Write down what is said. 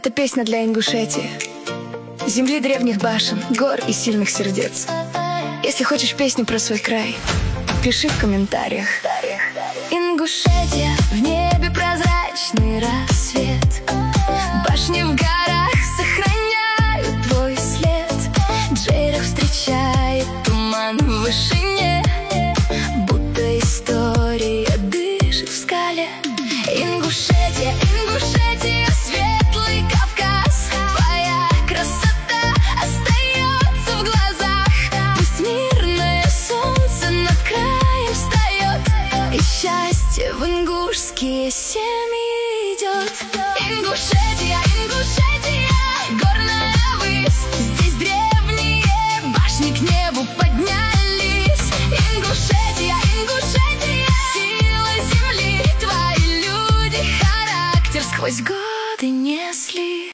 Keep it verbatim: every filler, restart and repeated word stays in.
Это песня для Ингушетии, земли древних башен, гор и сильных сердец. Если хочешь песню про свой край, пиши в комментариях. Ингушетия, в небе прозрачный рассвет, башни в